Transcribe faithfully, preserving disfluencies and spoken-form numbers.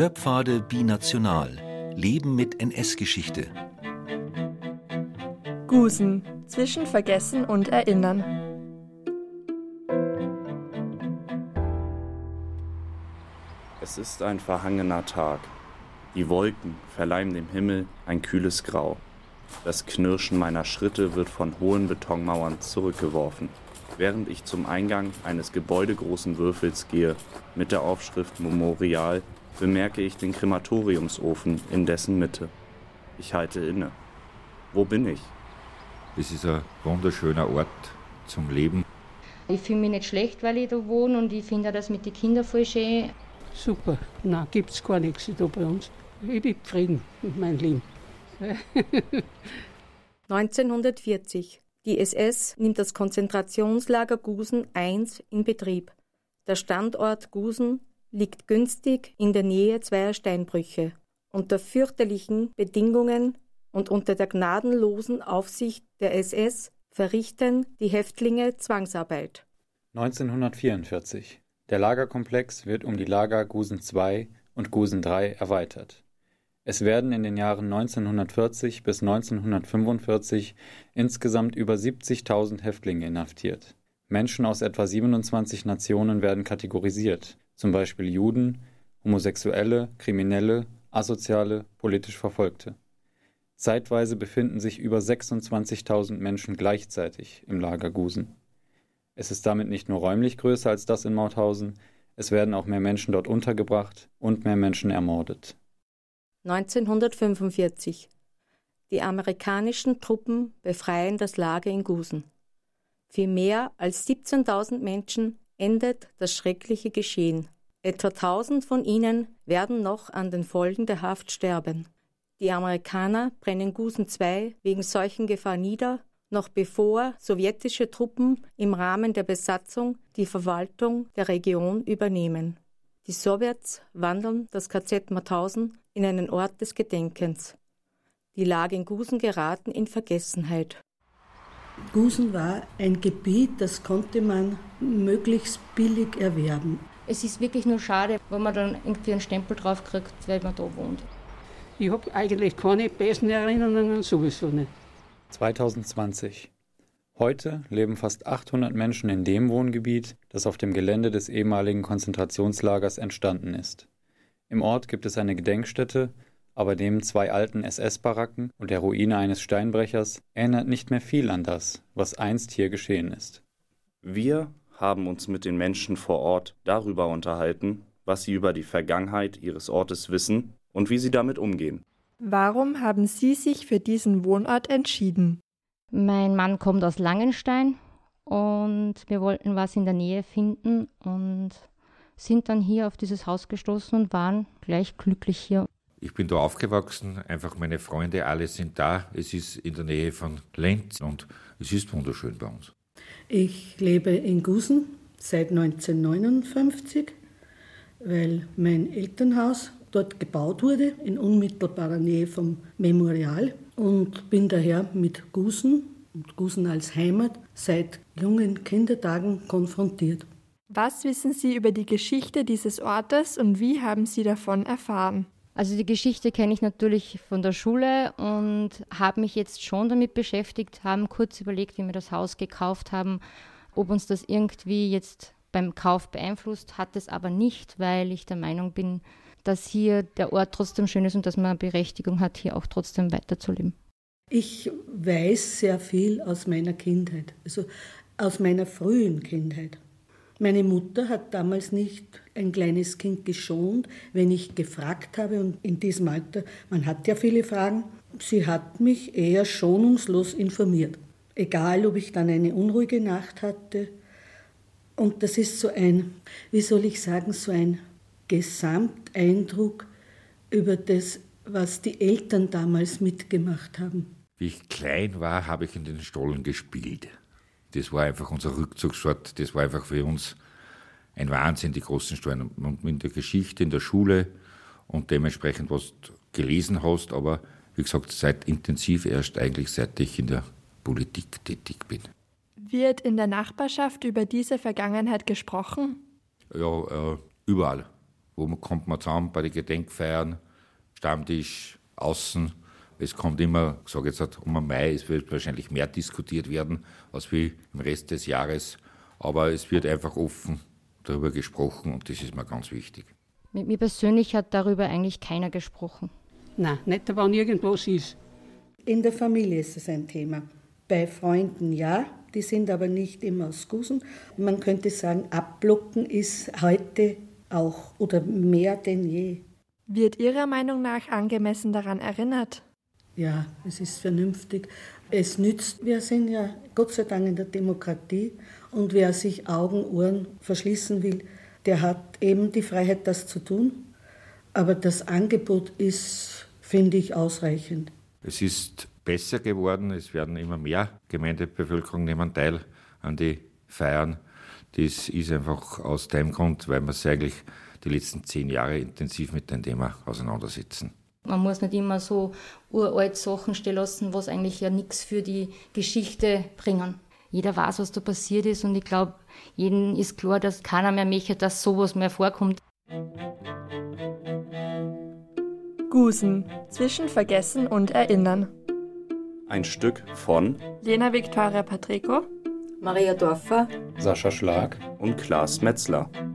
Hörpfade binational. Leben mit N S-Geschichte. Gusen. Zwischen Vergessen und Erinnern. Es ist ein verhangener Tag. Die Wolken verleihen dem Himmel ein kühles Grau. Das Knirschen meiner Schritte wird von hohen Betonmauern zurückgeworfen, während ich zum Eingang eines gebäudegroßen Würfels gehe. Mit der Aufschrift Memorial bemerke ich den Krematoriumsofen in dessen Mitte. Ich halte inne. Wo bin ich? Es ist ein wunderschöner Ort zum Leben. Ich fühle mich nicht schlecht, weil ich da wohne, und ich finde das mit den Kindern voll schön. Super, nein, gibt es gar nichts da bei uns. Ich bin zufrieden mit meinem Leben. neunzehnhundertvierzig. Die S S nimmt das Konzentrationslager Gusen eins in Betrieb. Der Standort Gusen liegt günstig in der Nähe zweier Steinbrüche. Unter fürchterlichen Bedingungen und unter der gnadenlosen Aufsicht der S S verrichten die Häftlinge Zwangsarbeit. neunzehnhundertvierundvierzig. Der Lagerkomplex wird um die Lager Gusen zwei und Gusen drei erweitert. Es werden in den Jahren neunzehnhundertvierzig bis neunzehnhundertfünfundvierzig insgesamt über siebzigtausend Häftlinge inhaftiert. Menschen aus etwa siebenundzwanzig Nationen werden kategorisiert, zum Beispiel Juden, Homosexuelle, Kriminelle, Asoziale, politisch Verfolgte. Zeitweise befinden sich über sechsundzwanzigtausend Menschen gleichzeitig im Lager Gusen. Es ist damit nicht nur räumlich größer als das in Mauthausen, es werden auch mehr Menschen dort untergebracht und mehr Menschen ermordet. neunzehnhundertfünfundvierzig. Die amerikanischen Truppen befreien das Lager in Gusen. Für mehr als siebzehntausend Menschen endet das schreckliche Geschehen. Etwa tausend von ihnen werden noch an den Folgen der Haft sterben. Die Amerikaner brennen Gusen zwei wegen Seuchengefahr nieder, noch bevor sowjetische Truppen im Rahmen der Besatzung die Verwaltung der Region übernehmen. Die Sowjets wandeln das K Z Mauthausen in einen Ort des Gedenkens. Die Lager in Gusen geraten in Vergessenheit. Gusen war ein Gebiet, das konnte man möglichst billig erwerben. Es ist wirklich nur schade, wenn man dann irgendwie einen Stempel drauf kriegt, weil man da wohnt. Ich habe eigentlich keine besten Erinnerungen, sowieso nicht. zweitausendzwanzig. Heute leben fast achthundert Menschen in dem Wohngebiet, das auf dem Gelände des ehemaligen Konzentrationslagers entstanden ist. Im Ort gibt es eine Gedenkstätte, aber neben zwei alten S S-Baracken und der Ruine eines Steinbrechers erinnert nicht mehr viel an das, was einst hier geschehen ist. Wir haben uns mit den Menschen vor Ort darüber unterhalten, was sie über die Vergangenheit ihres Ortes wissen und wie sie damit umgehen. Warum haben Sie sich für diesen Wohnort entschieden? Mein Mann kommt aus Langenstein und wir wollten was in der Nähe finden und sind dann hier auf dieses Haus gestoßen und waren gleich glücklich hier. Ich bin da aufgewachsen, einfach meine Freunde, alle sind da. Es ist in der Nähe von Lenz und es ist wunderschön bei uns. Ich lebe in Gusen seit neunzehnhundertneunundfünfzig, weil mein Elternhaus dort gebaut wurde, in unmittelbarer Nähe vom Memorial, und bin daher mit Gusen und Gusen als Heimat seit jungen Kindertagen konfrontiert. Was wissen Sie über die Geschichte dieses Ortes und wie haben Sie davon erfahren? Also die Geschichte kenne ich natürlich von der Schule und habe mich jetzt schon damit beschäftigt, haben kurz überlegt, wie wir das Haus gekauft haben, ob uns das irgendwie jetzt beim Kauf beeinflusst, hat es aber nicht, weil ich der Meinung bin, dass hier der Ort trotzdem schön ist und dass man eine Berechtigung hat, hier auch trotzdem weiterzuleben. Ich weiß sehr viel aus meiner Kindheit, also aus meiner frühen Kindheit. Meine Mutter hat damals nicht ein kleines Kind geschont, wenn ich gefragt habe, und in diesem Alter, man hat ja viele Fragen, sie hat mich eher schonungslos informiert. Egal, ob ich dann eine unruhige Nacht hatte. Und das ist so ein, wie soll ich sagen, so ein Gesamteindruck über das, was die Eltern damals mitgemacht haben. Wie ich klein war, habe ich in den Stollen gespielt. Das war einfach unser Rückzugsort, das war einfach für uns ein Wahnsinn, die großen Stollen. Und in der Geschichte, in der Schule und dementsprechend, was du gelesen hast, aber wie gesagt, seit intensiv erst eigentlich, seit ich in der Politik tätig bin. Wird in der Nachbarschaft über diese Vergangenheit gesprochen? Ja, äh, überall. wo man, kommt man zusammen bei den Gedenkfeiern, Stammtisch, außen. Es kommt immer, ich sage jetzt um den Mai, es wird wahrscheinlich mehr diskutiert werden, als wie im Rest des Jahres. Aber es wird einfach offen darüber gesprochen und das ist mir ganz wichtig. Mit mir persönlich hat darüber eigentlich keiner gesprochen. Nein, nicht, wenn irgendwas ist. In der Familie ist es ein Thema. Bei Freunden ja, die sind aber nicht immer aus Gusen. Man könnte sagen, abblocken ist heute auch oder mehr denn je. Wird Ihrer Meinung nach angemessen daran erinnert? Ja, es ist vernünftig. Es nützt, wir sind ja Gott sei Dank in der Demokratie und wer sich Augen, Ohren verschließen will, der hat eben die Freiheit, das zu tun. Aber das Angebot ist, finde ich, ausreichend. Es ist besser geworden, es werden immer mehr Gemeindebevölkerung nehmen teil an die Feiern. Das ist einfach aus dem Grund, weil wir uns eigentlich die letzten zehn Jahre intensiv mit dem Thema auseinandersetzen. Man muss nicht immer so uralt Sachen stehen lassen, was eigentlich ja nichts für die Geschichte bringen. Jeder weiß, was da passiert ist und ich glaube, jedem ist klar, dass keiner mehr möchte, dass sowas mehr vorkommt. Gusen, zwischen Vergessen und Erinnern. Ein Stück von Lena Viktoria Patrico, Maria Dorfer, Sascha Schlag und Klaas Metzler.